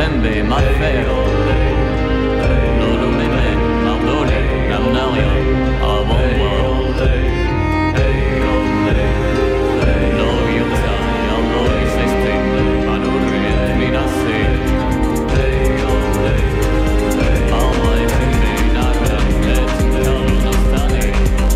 tembe, malfero. Lolumemen, mardole, namnaria, avonwa. Lo yuta, yallo iseste, manuri et minase. Alma et tembe, nagra, et kalunastane.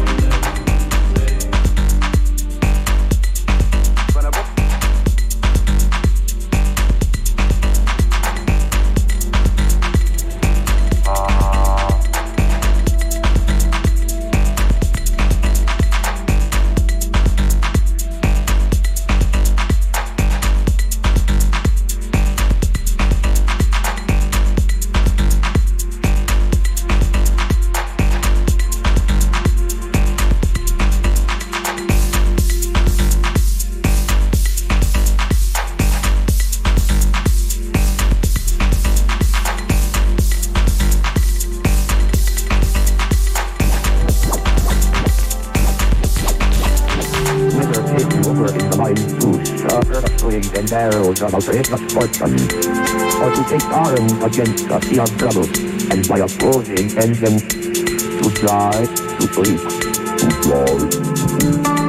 Barrels about to hit us fortune, or to take arms against a sea of trouble, and by opposing engines, to fly, to sleep, to fly.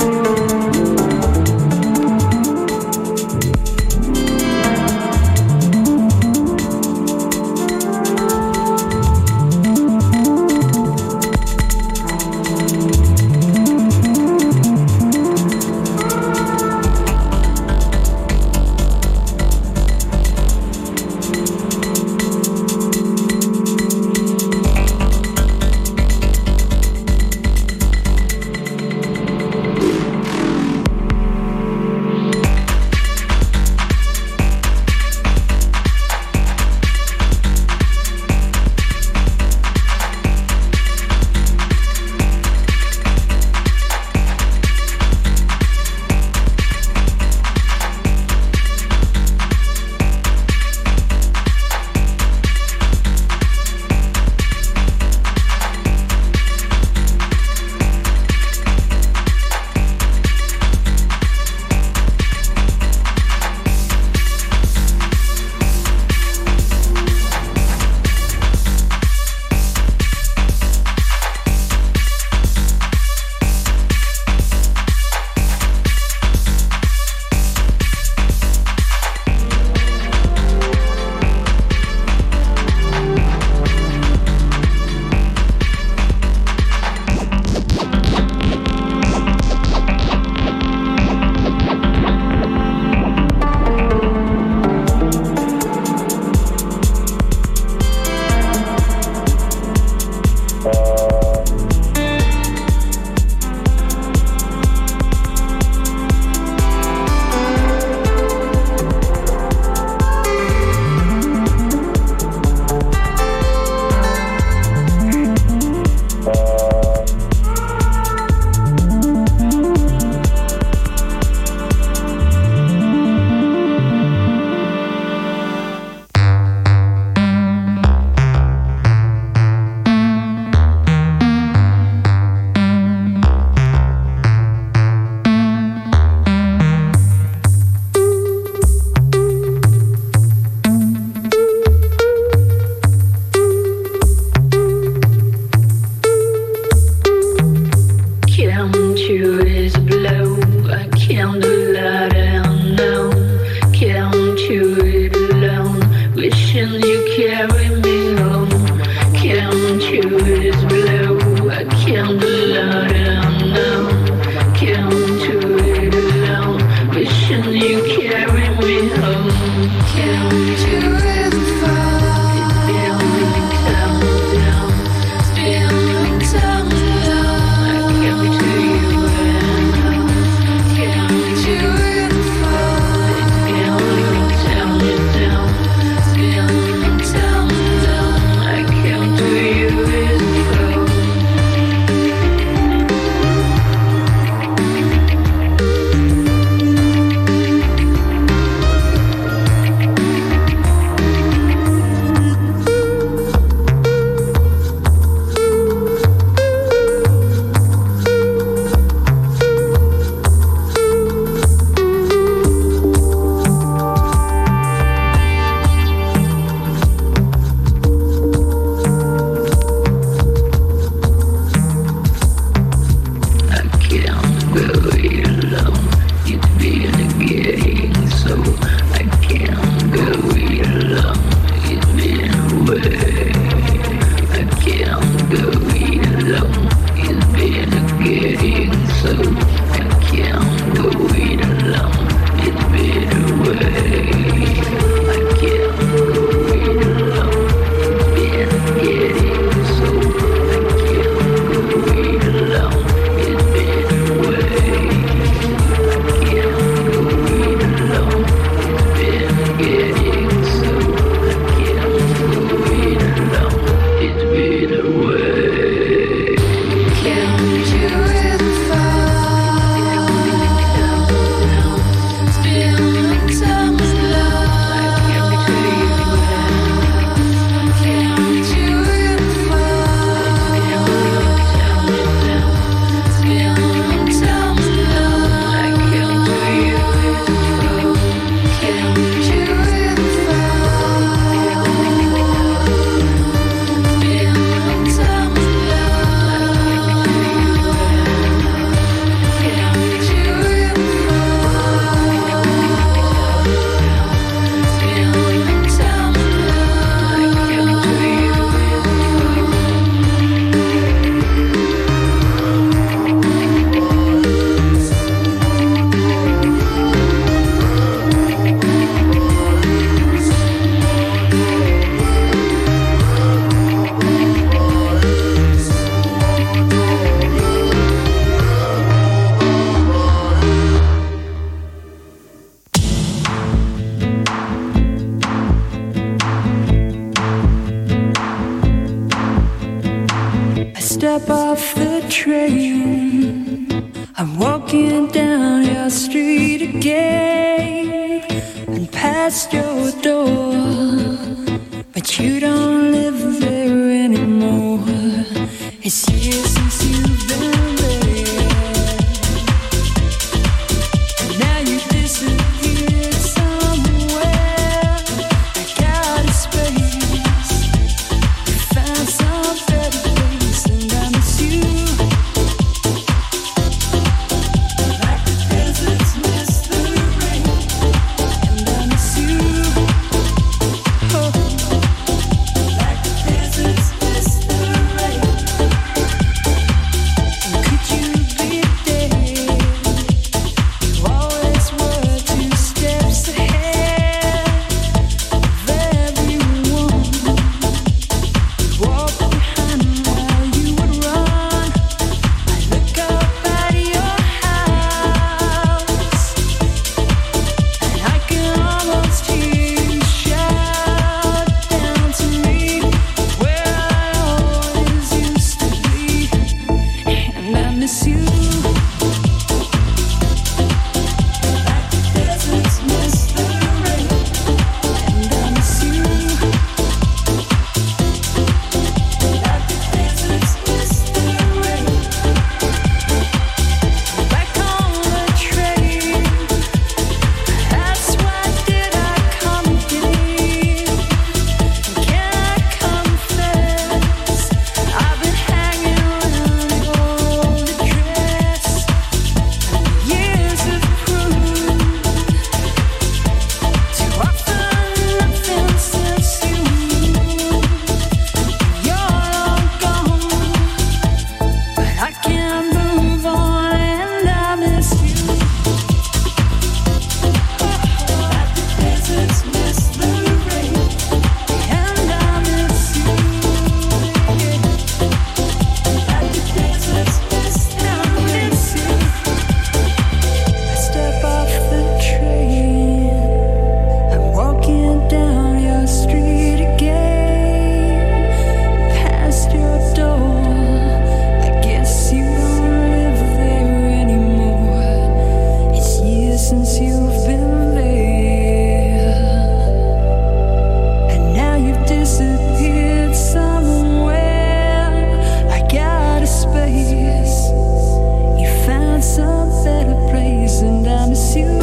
step off the train, I'm walking down your street again and past your door, but you don't live there anymore. It's years since you've been there, and now you disappeared somewhere. I got a space, you found some better place, and I miss you like the deserts miss the rain, and I miss you, oh, like the deserts miss the rain. And could you be there? You always were 2 steps ahead of everyone. Walk behind while you would run. I look up at your house, and I can almost hear you shout down to me where I always used to be, and I miss you like the deserts miss the rain, and I miss you like the deserts miss the rain. Back on the train, that's why did I come here? Can I confess, I've been hanging around your dress, and years have proved too often nothing since you're long gone, but I can't move on and I miss you. Like the deserts miss the rain, and I miss you. Like the deserts miss the rain, I miss you. I step off the train, I'm walking down your street again, past your door. I guess you don't live there anymore. It's years since you've been there, and now you've disappeared somewhere. I got a space, you found some better place, and I miss you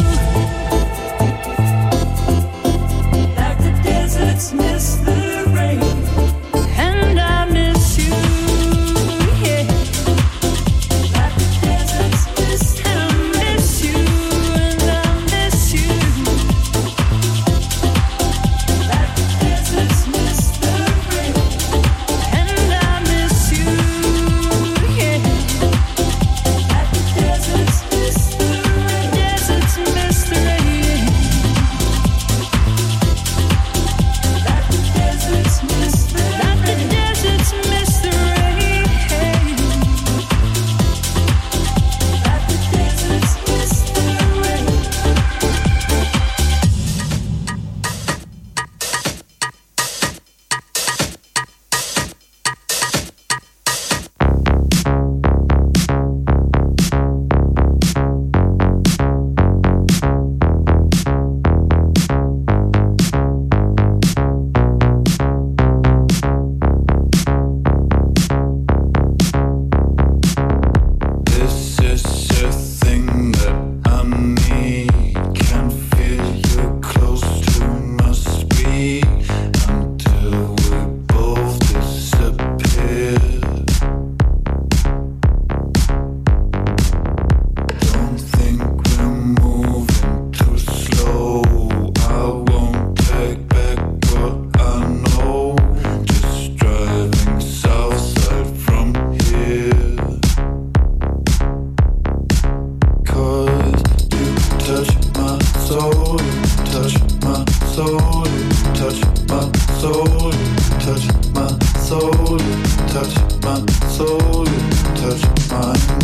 like the deserts miss the rain, and I miss you, yeah, like the deserts miss, and I miss you, and I miss you, like the deserts miss the rain, and I miss you, yeah, like the deserts miss the rain, deserts miss the rain, like the deserts miss the rain, like the deserts miss the rain, like the deserts miss the rain. This is a thing that I need. Can't feel you close to must be until we both disappear. Don't think we're moving too slow. I won't take back what I know. Just driving south side from here. 'Cause you touch my soul, you touch my soul, you touch my soul, you touch my soul, you touch my soul, you touch mine.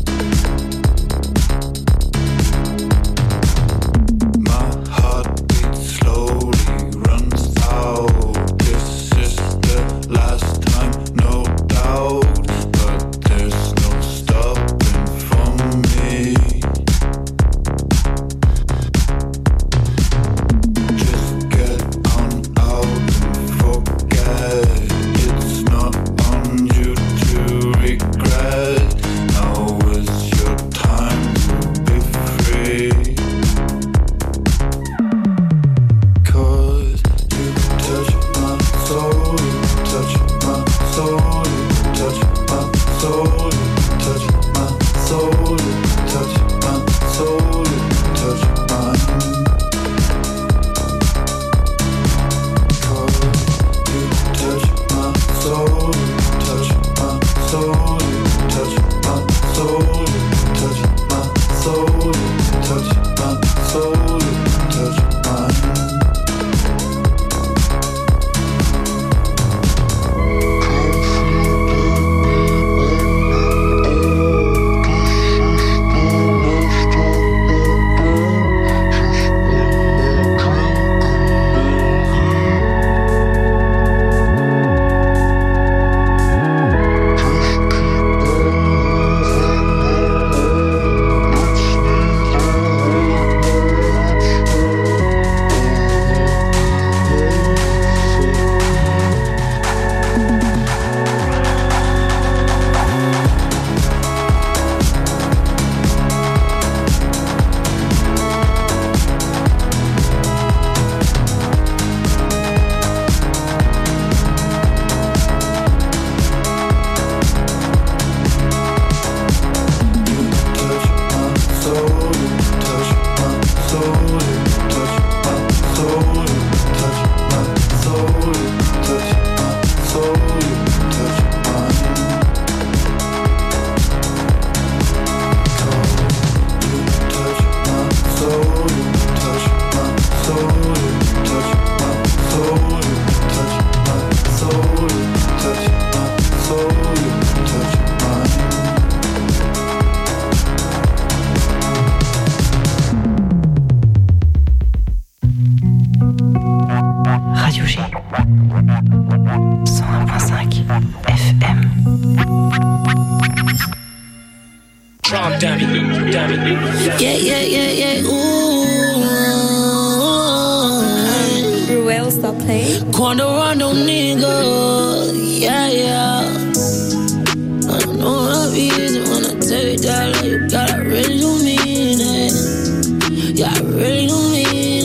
My heart beats slowly, runs out. This is the last time, no doubt. But Radio G. 101.5 FM. Yeah, ooh. Ruel, stop playing. Quando Rondo, nigga. Yeah. I don't know what I easy when I tell you that, like, you got, I really don't mean it. Yeah, I really don't mean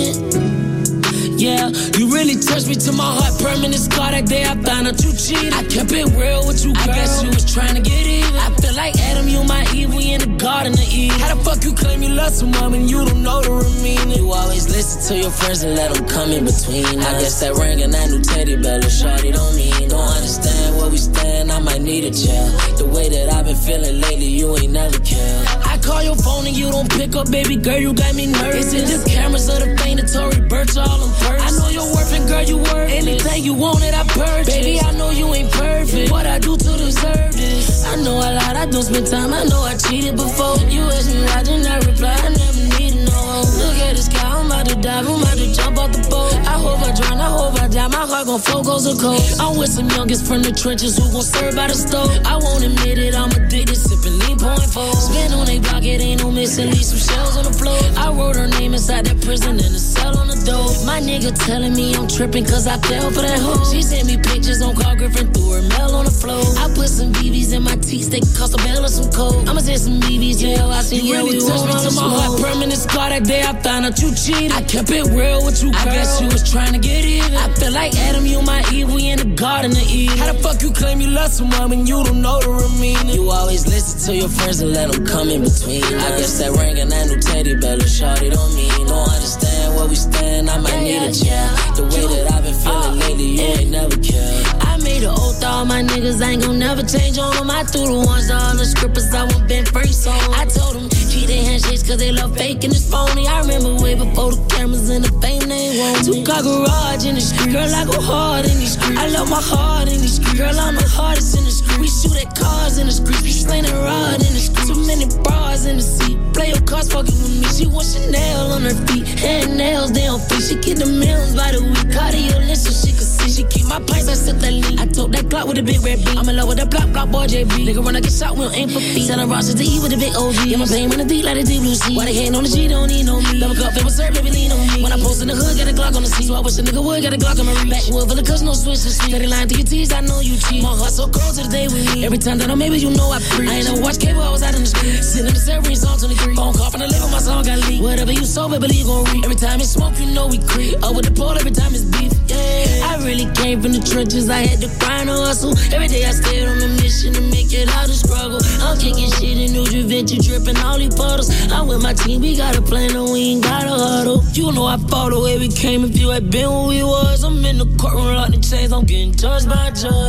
it. Yeah, you really touched me to my heart, permanent scar. That day I found out you cheated. I kept it real with you, girl. I guess you was trying to get even. I feel like Adam, you my Eve, we in the garden of Eden. How the fuck you claim you love someone when you don't know the meaning? You always listen to your friends and let them come in between us. I guess that ring and that new teddy bear, shorty don't mean. Don't understand where we stand, I might need a chair. The way that I've been feeling lately, you ain't never cared. I call your phone and you don't pick up, baby girl, you got me nervous. Is it just cameras or the faint Tory Burch all on purpose? I know you're worth it, girl, you worth it. Anything you wanted, I purchased. Baby, I know you ain't perfect. What I do to deserve this? I know a lot, I don't spend time, I know I cheated before. You asked me why, didn't I reply? I never needed no hope. Look at the sky, I'm about to dive, I'm about to jump off the boat. I hope I drown, I hope I die, my heart gon' flow, goes a cold. I'm with some youngest from the trenches who gon' serve by the stove. I won't admit it, I'm addicted, sipping lean point four. Spin on they block, it ain't no missing, leave some shells on the floor. I wrote her name inside that prison and the cell on the door. My nigga telling me I'm tripping cause I fell for that hoe. She sent me pictures on Carl Griffin, threw her mail on the floor. I put some BBs in my teeth, they cost a bell or some coke. I'ma say some BBs, yeah, I see you really touched me to my heart, permanent scar. That day I found out you cheated. I kept it real with you, girl. I guess you was trying to get even. I feel like Adam, you my Eve, we in the garden of Eden. How the fuck you claim you love someone when you don't know the meaning? You always listen to your friends and let them come in between us. I guess that ring and that new teddy bear, shorty don't mean. Don't understand where we stand, I might need a chair. The way that I've been feeling lately, you ain't never cared. I made an oath to all my niggas, I ain't gon' never change on them. I threw the ones to all the scrippers, I want been first on. I told them, keep their handshakes cause they love faking, it's phony. I remember way before the cameras and the fame, they ain't want me. Two-car garage in the street, girl, I go hard in these streets. I love my heart in these streets, girl, I'm the hardest in the street. We shoot at cars in the streets, we sling a rod in the street. Too many bras in the seat, play your cards fucking with me. She wants Chanel on her feet, hand nails, they don't fit. She get the millions by the week, cardio list so she can see. She keep my pipes, I sip that lean. I told that Glock with a big red beat. I'm in love with that block boy JB. Nigga run, I get shot, we don't aim for feet. Selling rosters to eat with a big OG. Yeah, my pain run the deep like a deep blue sea. Why they hating on the G, don't need no me. Double cup, paper serve, baby, lean on me. When I post in the hood, got a Glock on the seat. So I wish a nigga would get a Glock on my reach. Backwood for the cuss, no switch to sleep. Steady lying through your teeth, I know you cheat. My heart so cold to the day we meet. Every time that I'm maybe you know I preach. I ain't never watch cable, I was out in the street. Sitting in the Severine, song 23. Phone call from the label, my song got leaked. Whatever you sow, baby, believe gon' reap. Every time it's smoke, you know we creep. Up with the pole, every time it's beef. Yeah, I really came from the trenches, I had to grind or hustle. Every day I stayed on a mission to make it out of struggle. I'm kicking shit in New Juventus, dripping all these puddles. I'm with my team, we got a plan and we ain't got a huddle. You know I fought the way we came, if you had been where we was. I'm in the courtroom, lock the chains, I'm getting judged by a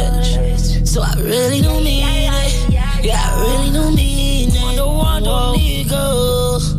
judge. So I really don't mean it. Yeah, I really don't mean it. Wonder, nigga.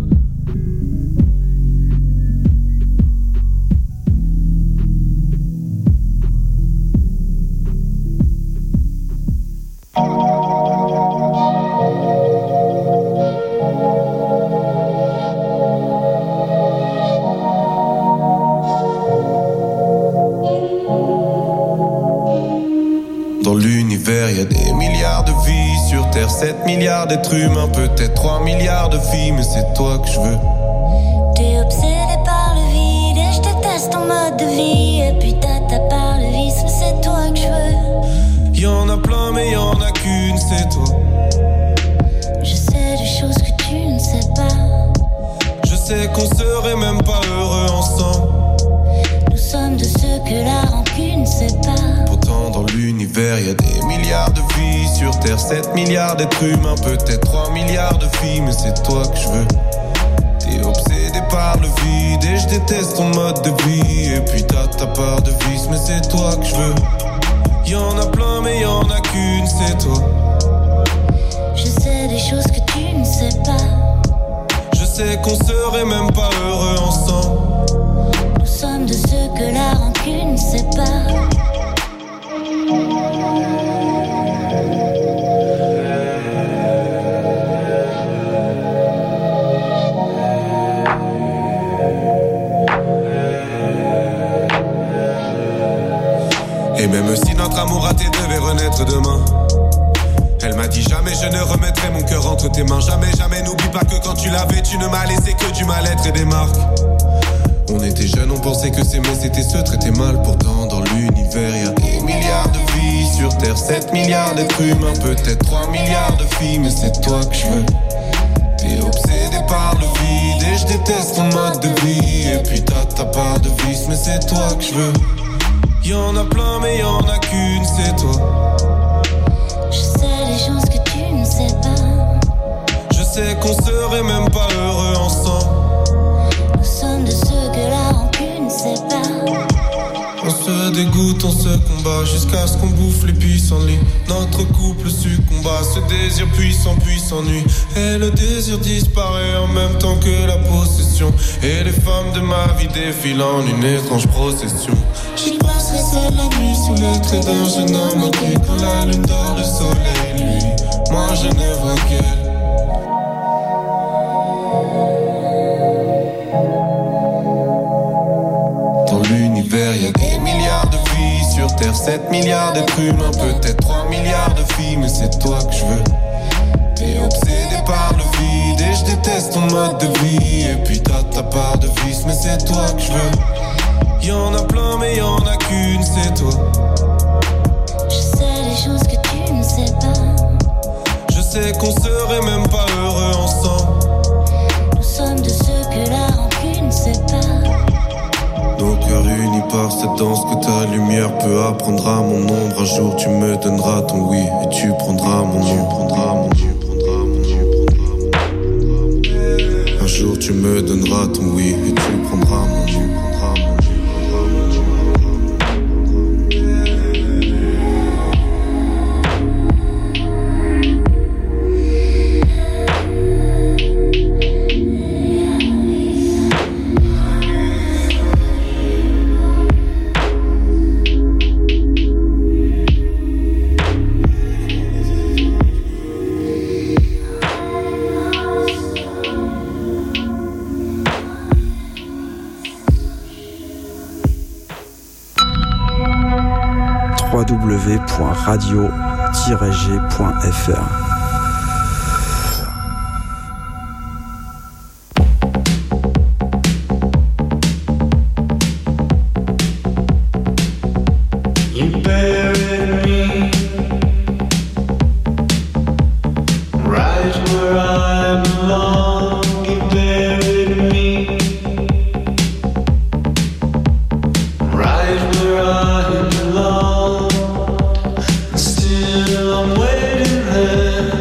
Dans l'univers, y a des milliards de vies. Sur Terre, 7 milliards d'êtres humains. Peut-être 3 milliards de filles, mais c'est toi que je veux. T'es obsédé par le vide et je déteste ton mode de vie. Et puis t'as par le vice, mais c'est toi que je veux. Y'en a plein, mais y'en a qu'une, c'est toi. Je sais des choses que tu ne sais pas. Je sais qu'on serait même pas heureux ensemble. Nous sommes de ceux que la rancune sépare. Pourtant dans l'univers y a des milliards de vies. Sur Terre 7 milliards d'êtres humains. Peut-être 3 milliards de filles, mais c'est toi que je veux. T'es obsédé par le vide et je déteste ton mode de vie. Et puis t'as ta part de vice, mais c'est toi que je veux. Y'en a plein mais y'en a qu'une, c'est toi. Je sais des choses que tu ne sais pas. Je sais qu'on serait même pas heureux ensemble. Nous sommes de ceux que la rancune sépare. Et même si notre amour raté devait renaître demain, elle m'a dit jamais je ne remettrai mon cœur entre tes mains. Jamais, jamais, n'oublie pas que quand tu l'avais, tu ne m'as laissé que du mal-être et des marques. On était jeunes, on pensait que s'aimer c'était se traiter mal. Pourtant dans l'univers y'a des milliards de vies sur Terre, 7 milliards d'êtres humains, peut-être 3 milliards de filles, mais c'est toi que je veux. T'es obsédé par le vide et je déteste ton mode de vie. Et puis t'as ta part de vice, mais c'est toi que je veux. Y'en a plein mais y'en a qu'une, c'est toi. Je sais les choses que tu ne sais pas. Je sais qu'on serait même pas heureux ensemble. Nous sommes de ceux que la rancune sépare. On se dégoûte, on se combat jusqu'à ce qu'on bouffe les pissenlits. Notre couple succomba, ce désir puissant puis s'ennuie. Et le désir disparaît en même temps que la possession. Et les femmes de ma vie défilent en une étrange procession. J'y passerai seul la nuit sous les traits d'un jeune homme qui, quand la lune dort, le soleil lui. Moi je ne vois qu'elle. Dans l'univers y'a des milliards de vies sur Terre, 7 milliards d'êtres humains, peut-être 3 milliards de filles, mais c'est toi que je veux. T'es obsédé par le vide et je déteste ton mode de vie. Et puis t'as ta part de vice, mais c'est toi que je veux. Y'en a plein mais y'en a qu'une, c'est toi. Je sais les choses que tu ne sais pas. Je sais qu'on serait même pas heureux ensemble. Nous sommes de ceux que la rancune sépare. Nos cœurs unis par cette danse que ta lumière peut apprendre à mon ombre. Un jour tu me donneras ton oui et tu prendras mon nom. Un jour tu me donneras ton oui et tu prendras mon nom. www.radio-g.fr. Still I'm waiting there.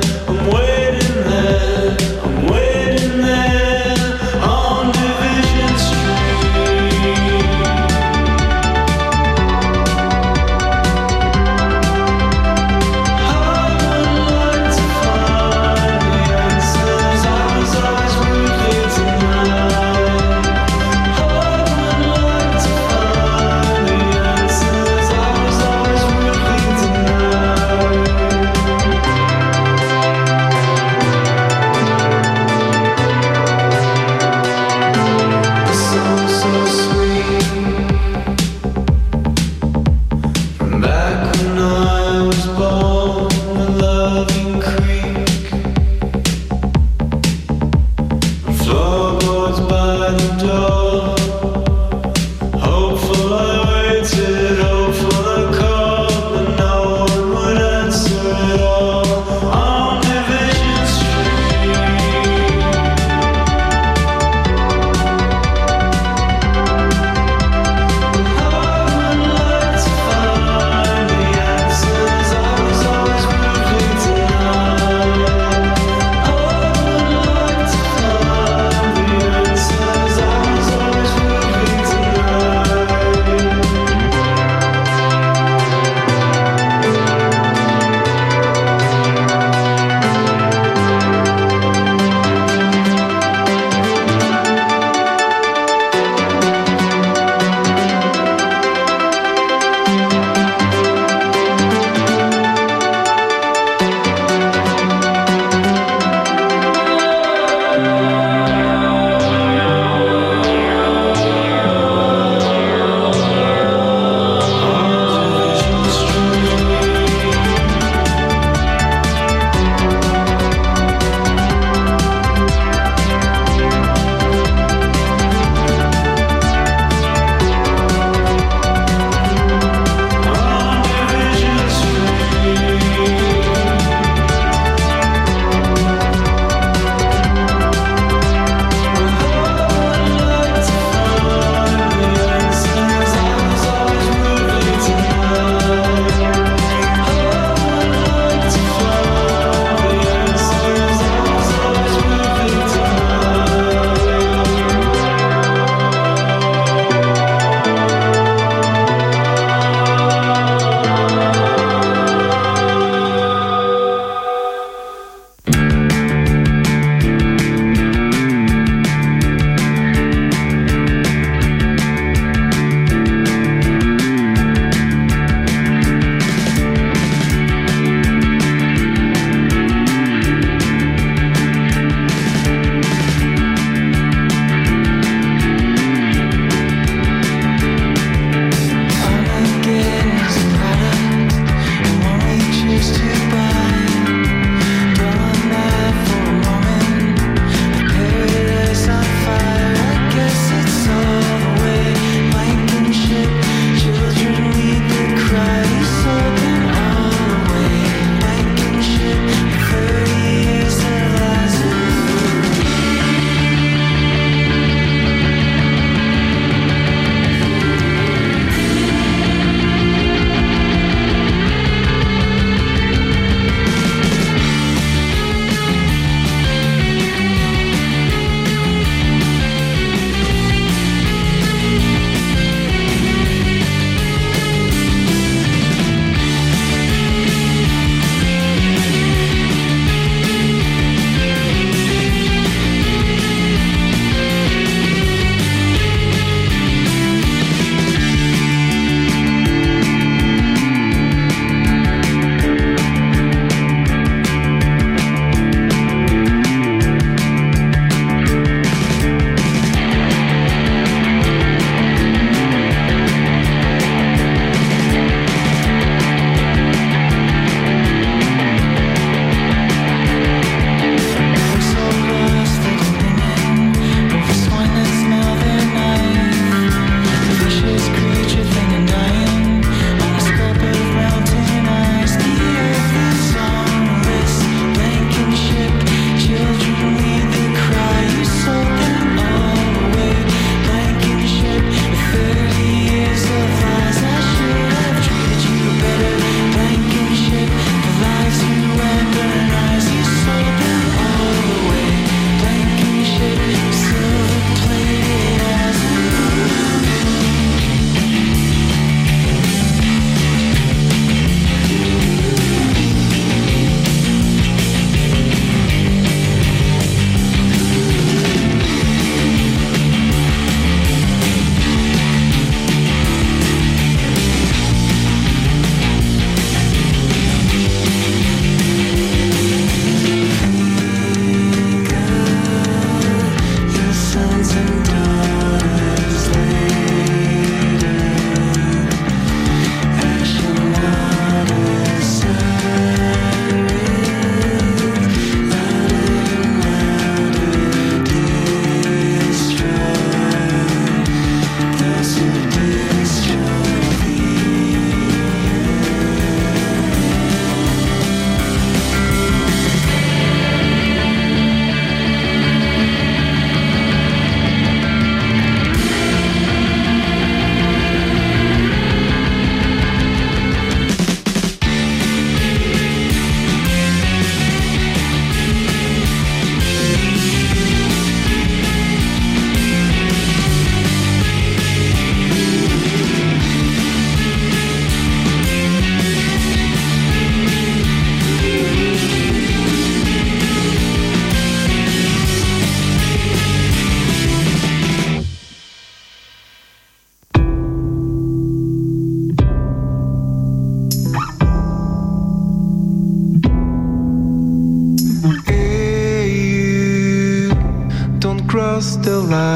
cross the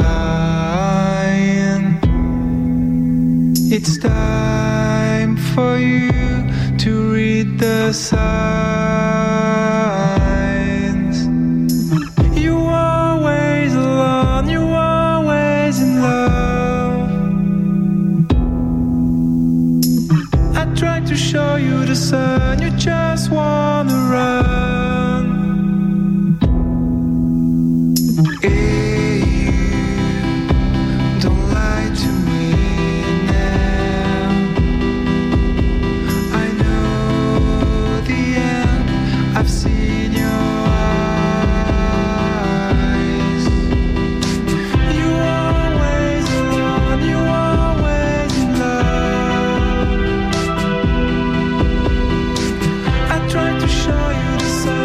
line. It's time for you to read the signs. You are always alone, you are always in love. I tried to show you the sun, you just wanna run. Hey, don't lie to me now. I know the end, I've seen your eyes. You always alone, you always in love. I tried to show you the sun.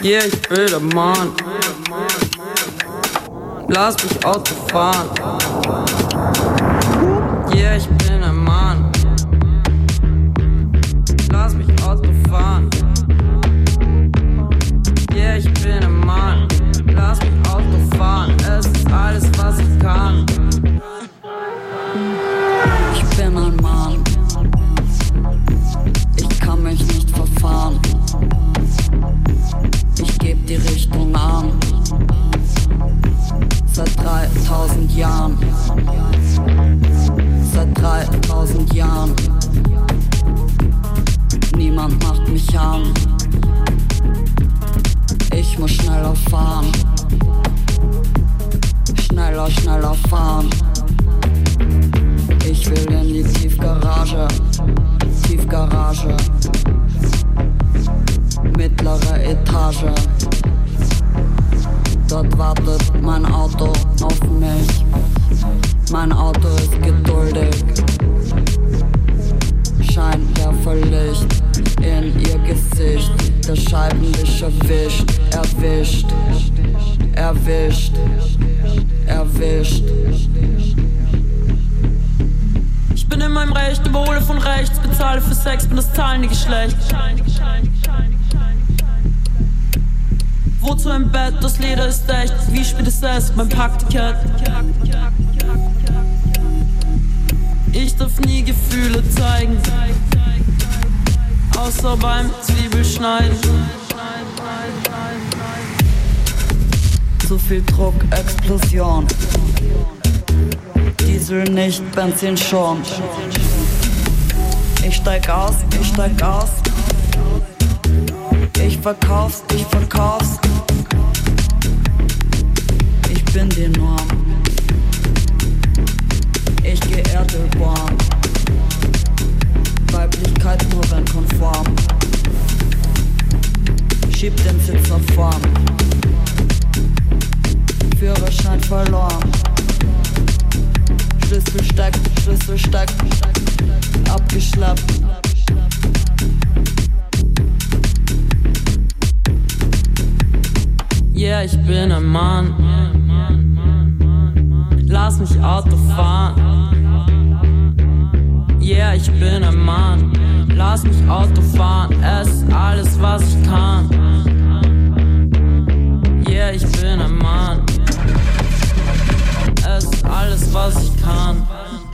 Yeah, ich bin der Mann. Lass mich Auto fahren. Yeah, ich bin ein Mann. Lass mich Auto fahren. Yeah, ich bin ein Mann. Lass mich Auto fahren. Es ist alles, was ich kann. Ich bin ein Mann. Ich kann mich nicht verfahren. Ich geb die Richtung an. Seit 3000 Jahren. Seit 3000 Jahren. Niemand macht mich an. Ich muss schneller fahren. Schneller, schneller fahren. Ich will in die Tiefgarage. Tiefgarage. Mittlere Etage. Dort wartet mein Auto auf mich. Mein Auto ist geduldig. Scheinwerferlicht in ihr Gesicht. Der Scheibenwischer wischt, erwischt, erwischt, erwischt. Ich bin in meinem Recht, überhole von rechts, bezahle für Sex, bin das zahlende Geschlecht. Wozu im Bett, das Leder ist echt, wie spät ist es, mein Packticket. Ich darf nie Gefühle zeigen, außer beim Zwiebelschneiden. Zu viel Druck, Explosion. Diesel nicht, Benzin schon. Ich steig aus, ich steig aus. Ich verkauf's, ich verkauf's. Ich bin die Norm. Ich geh Erdölborn. Weiblichkeit nur wenn konform. Schieb den Sitzer vorn. Führerschein verloren. Schlüssel steckt, abgeschleppt. Yeah, ich bin ein Mann. Lass mich Auto fahren. Yeah, ich bin ein Mann. Lass mich Auto fahren. Es ist alles, was ich kann. Yeah, ich bin ein Mann. Es ist alles, was ich kann.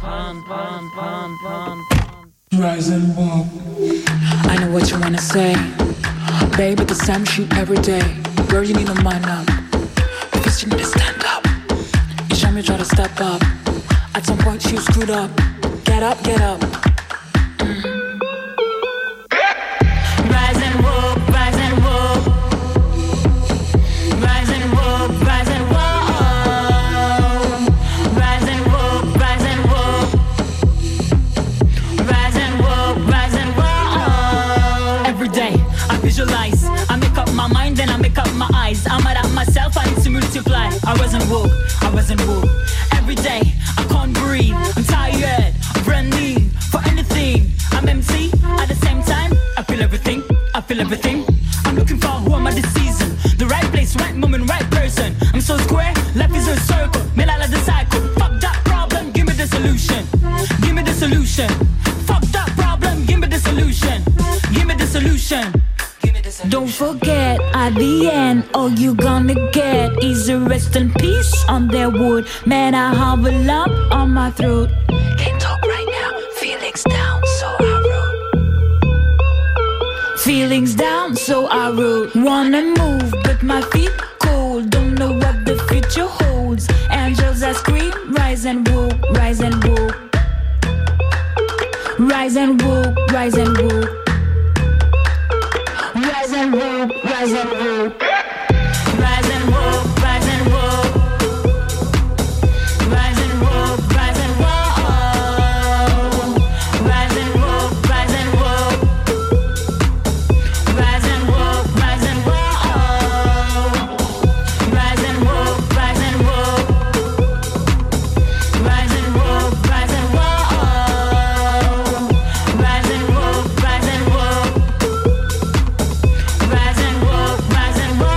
Rise and walk. I know what you wanna say. Baby, the same shit every day. Girl, you need to mind up. First you need to stand up. Each time you try to step up, at some point you screwed up. Get up, get up. Rise and walk, rise and walk. Rise and walk, rise and walk. Rise and walk, rise and walk. Rise and walk, rise and walk. Every day I visualize, I make up my mind, then I make up my eyes. I'm mad at myself, I need to multiply. I wasn't woke. Every day I can't breathe, I'm tired of running for anything. I'm empty at the same time. I feel everything. I'm looking for who am I this season? The right place, right moment, right person. I'm so square, life is a circle. Man, I like the cycle. Fuck that problem, give me the solution. Give me the solution. Fuck that problem, give me the solution. Give me the solution. Don't forget, at the end, all you gonna get is a rest in peace on their wood. Man, I have a lump on my throat. Can't talk right now, feelings down, so I wrote. Feelings down, so I wrote. Wanna move, but my feet cold. Don't know what the future holds. Angels that scream, rise and walk, rise and walk. Rise and walk, rise and walk. Rise and walk, rise and walk. Rise and walk, rise and walk. Rise and walk, rise and walk. Rise and walk, rise and walk. Rise and walk, rise and walk. Rise and walk, rise and walk. Rise and walk, rise and walk. Rise and walk, rise and walk. Rise and walk, rise and walk.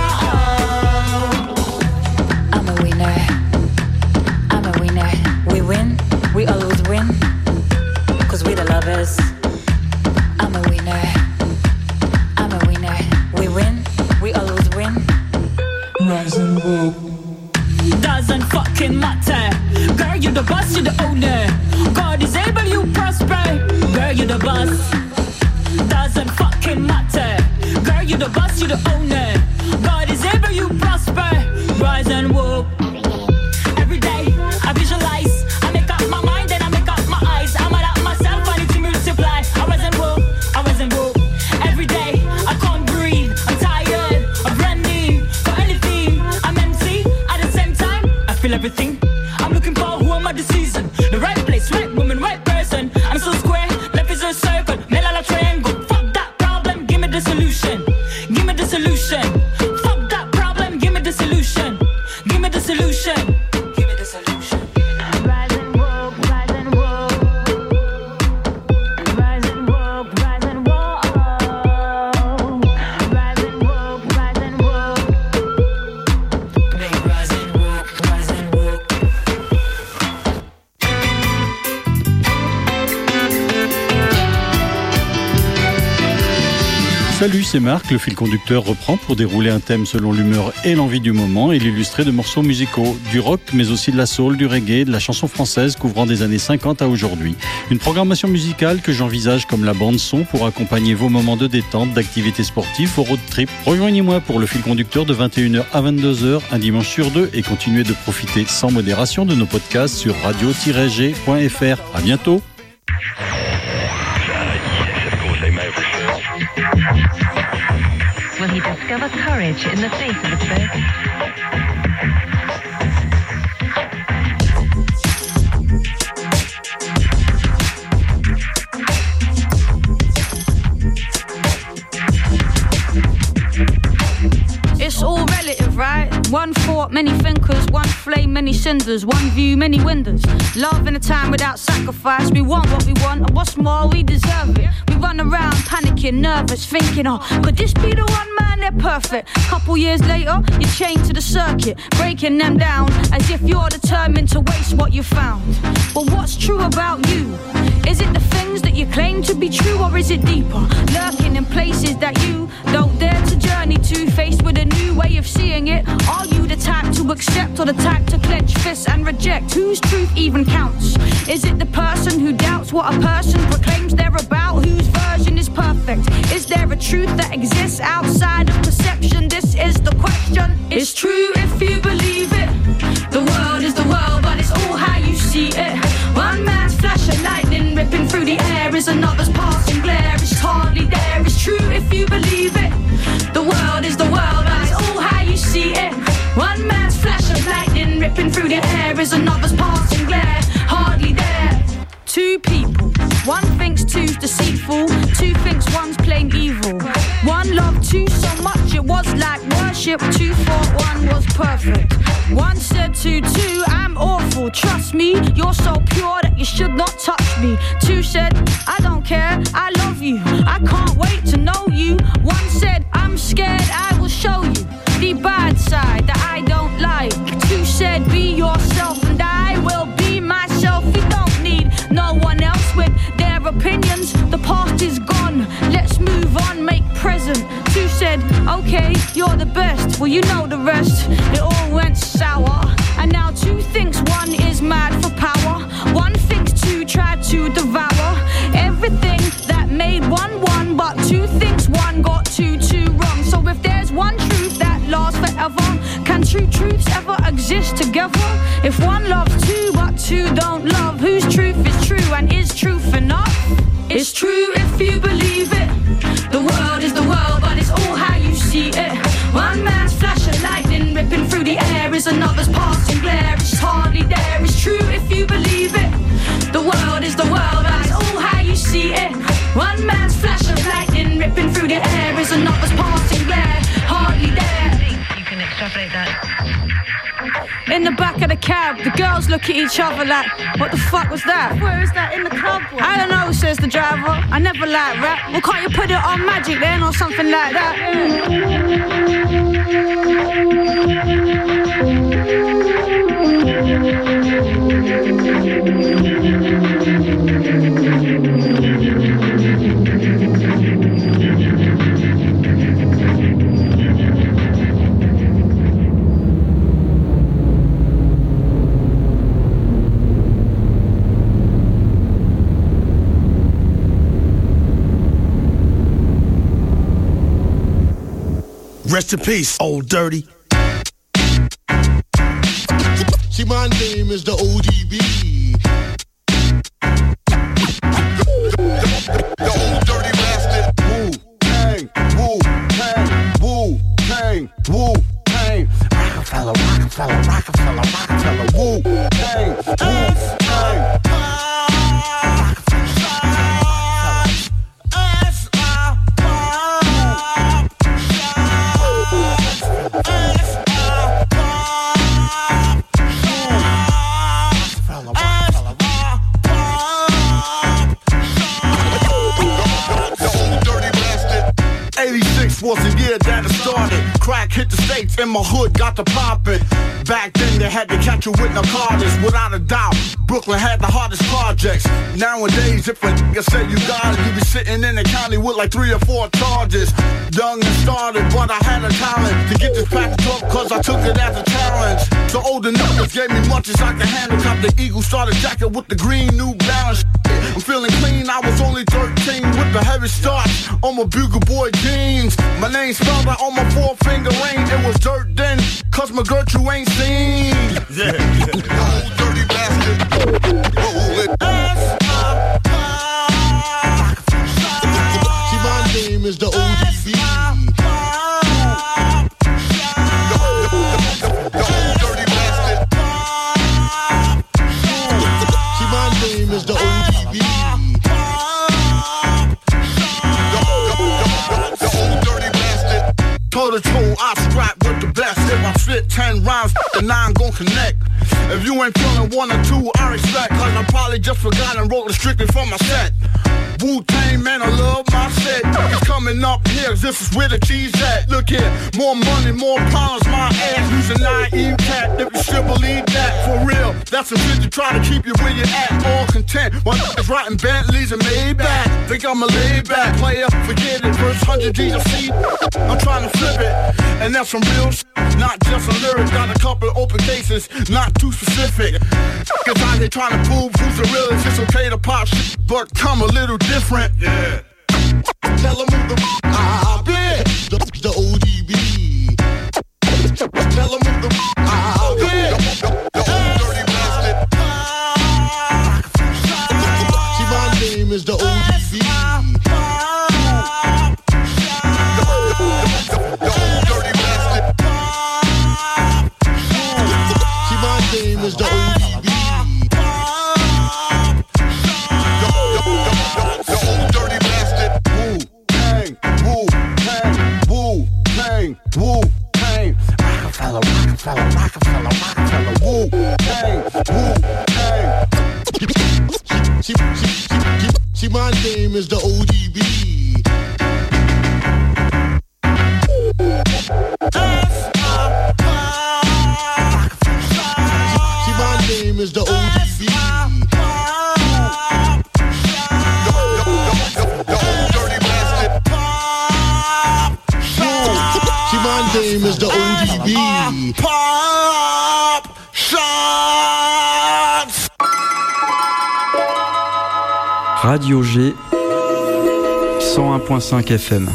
rise and walk. Doesn't fucking matter. Girl, you the boss, you the owner. God is able, you prosper. Girl, you the boss. Doesn't fucking matter. Girl, you the boss, you the owner. God is able, you prosper. Rise and walk. Every day, I visualize. I make up my mind and I make up my eyes. I'm out myself, I need to multiply. I rise and walk, I rise and walk. Every day, I can't breathe. I'm tired of running for anything. I'm empty at the same time. I feel everything. I'm looking for who am I this season? The right place, right woman, right person. I'm so square, life is a circle. Mela la triangle. Fuck that problem, give me the solution. Give me the solution. Fuck that problem, give me the solution. Give me the solution. Give me the solution. Rise and walk, rise and walk. Rise and walk, rise and walk. Rise and walk, rise and walk. Rise and walk, rise and walk. Salut, c'est Marc. Le fil conducteur reprend pour dérouler un thème selon l'humeur et l'envie du moment et l'illustrer de morceaux musicaux, du rock mais aussi de la soul, du reggae, de la chanson française couvrant des années 50 à aujourd'hui. Une programmation musicale que j'envisage comme la bande-son pour accompagner vos moments de détente, d'activités sportives, vos road trips. Rejoignez-moi pour le fil conducteur de 21h à 22h, un dimanche sur deux et continuez de profiter sans modération de nos podcasts sur radio-g.fr. À bientôt. Will he discover courage in the face of adversity? It's all relative, right? One thought, many thinkers. One flame, many cinders. One view, many windows. Love in a time without sacrifice. We want what we want, and what's more, we deserve it. We run around panicking, nervous, thinking, oh, could this be the one man? They're perfect. Couple years later, you're chained to the circuit, breaking them down as if you're determined to waste what you found. But what's true about you? Is it the things that you claim to be true, or is it deeper? Lurking in places that you don't dare to journey to, faced with a new way of seeing it. Are you the type to accept or the type to clench fists and reject? Whose truth even counts? Is it the person who doubts what a person proclaims they're about? Whose version is perfect? Is there a truth that exists outside of perception? This is the question. It's true if you believe it. The world is the world, but it's all how you see it. One man's flash of lightning ripping through the air is another's passing glare. It's hardly there. It's true if you believe it. The world is the world, but it's all how you see it. One man's flash of lightning ripping through the air is another's passing glare. Hardly there. Two people. One thinks two's deceitful. Two thinks one's plain evil. One loved two so much it was like worship. Two thought one was perfect. One said to two, I'm awful. Trust me, you're so pure that you should not touch me. Two said, I don't care, I love you. I can't wait to know you. One said, I'm scared, I will show you the bad side that I don't like. Two said, be yourself and I will be myself. You don't need no one else with their opinions. The past is gone, let's move on, make present. Two said, okay, you're the best. Well, you know the rest, it all went sour. And now two thinks one is mad for power. One thinks two tried to devour everything that made one one. But two thinks one got two wrong. So if there's one truth that lasts forever, can two truths ever exist together? If one loves two but two don't love, whose truth is true and is truth enough? It's true if you believe it. The world is the world, but it's all how you see it. One man's flash of lightning ripping through the air is another's passing glare. It's hardly there. It's true if you believe it. The world is the world, but it's all how you see it. One man's flash of lightning ripping through the air is another's passing glare. Hardly there. You can extrapolate that. In the back of the cab, the girls look at each other like, what the fuck was that? Where is that in the club? I don't know, says the driver. I never like rap. Well, can't you put it on Magic then or something like that? Rest in peace, old dirty. See, my name is the ODB. The old dirty bastard. Wu-Tang, Wu-Tang, Wu-Tang, Wu-Tang. Rockefeller, Rockefeller, Rockefeller, Rockefeller, Wu-Tang, Wu-Tang. Was the year that it started. Crack hit the States and my hood got to poppin'. Back then they had to catch you with narcotics. Without a doubt, Brooklyn had the hardest projects. Nowadays, if a nigga say you got it, you be sitting in the county with like 3 or 4 charges. Young and started, but I had a talent to get this package up, cause I took it as a challenge. So older niggas gave me much as I could handle. Cop the Eagle starter jacket with the green New Balance. I'm feeling clean, I was only 13 with the heavy starch on my Bugle Boy jeans. My name spelled out on my 4-finger ring. It was dirt then, cause my Gertrude ain't seen. Yeah, old dirty bastard. Roll it. See, my name is the ODB. The old dirty bastard. See, my name is the ODB. Toe-to-toe, I scrap with the best. If I fit 10 rounds, the 9 gon' connect. If you ain't feeling 1 or 2, I respect. Cause I probably just forgot and wrote it strictly for my set. Wu-Tang, man, I love my set. It's coming up here, this is where the cheese at. Look here, more money, more problems, my ass. Who's a naive cat, if you still believe that. For real, that's some shit to try to keep you where you at. All content, while niggas riding Bentleys and Maybach. Think I'm a laid-back player, forget it. First 100 G's of seed, I'm trying to flip it. And that's some real shit, not just a lyric. Got a couple of open cases, not too specific. Cause out here trying to prove who's the realest. It's okay to pop shit, but come a little different. Yeah. Tell them who the the ODB. Tell them who the the old dirty bastard. See, my name is the ODB. The old dirty bastard. See, my name is the ODB. Wu-Tang, Rockefeller, Rockefeller, Rockefeller, Rockefeller, Wu-Tang, Wu-Tang. See, my name is the ODB. See, my name is the ODB. My name is the ODB. Pop shots. Radio G 101.5 FM.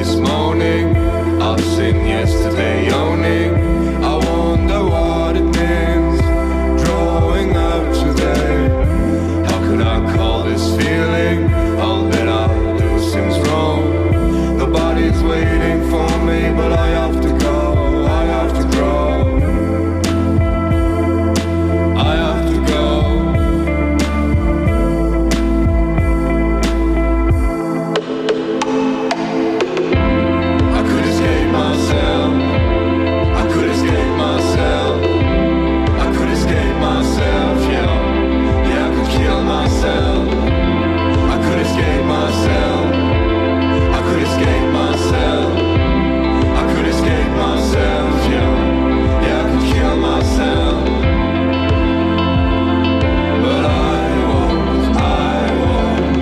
this morning. I've seen yesterday owning. I wonder what it means, drawing up today. How could I call this feeling? All that I do seems wrong. Nobody's waiting for me, but I have to go. I have to grow. I have to go. I could escape myself. I could escape myself. I could escape myself, yeah. Yeah, I could kill myself. I could escape myself. I could escape myself. I could escape myself, yeah. Yeah, I could kill myself. But I won't, I won't.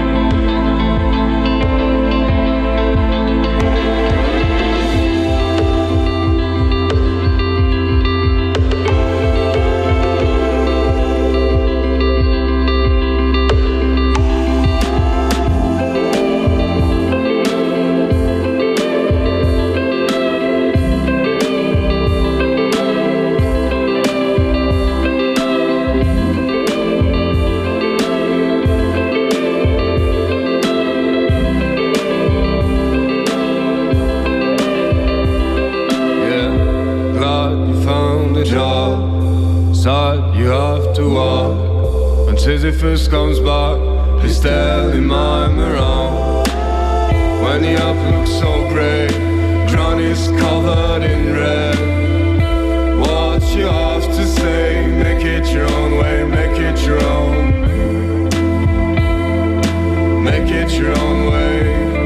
Glad you found a job. Sad you have to walk. When Sisyphus comes back, he's telling mime around. When the apple looks so grey, Johnny's covered in red. What you have to say, make it your own way, make it your own. Make it your own way.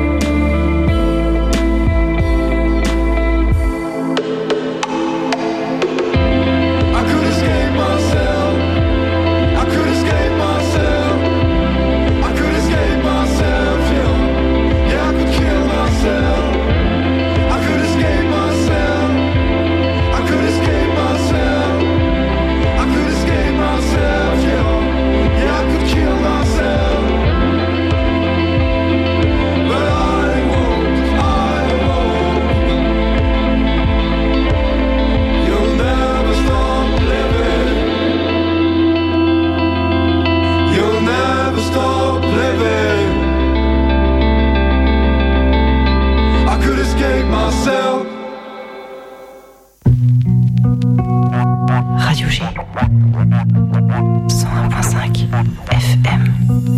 Radio G 101.5 FM.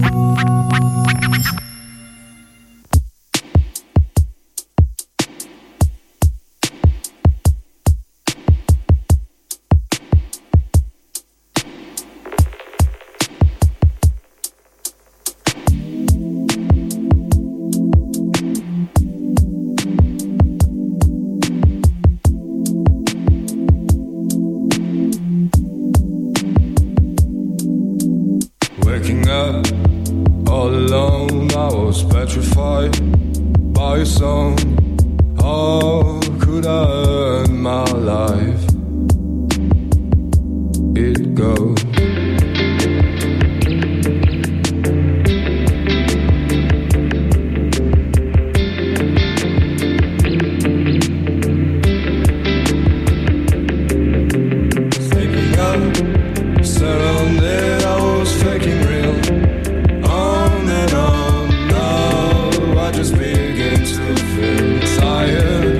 Waking up all alone, I was petrified by your song. How could I earn my life? It goes. Thinking up, surrounded, I was faking real. On and on, now I just begin to feel tired.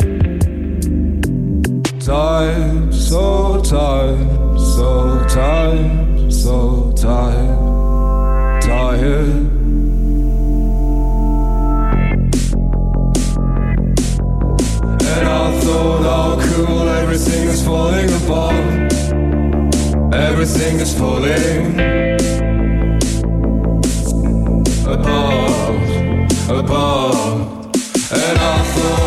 Tired, so tired, so tired, so tired, tired. And I thought, how cool, everything is falling apart. Everything is falling apart, apart. And I thought,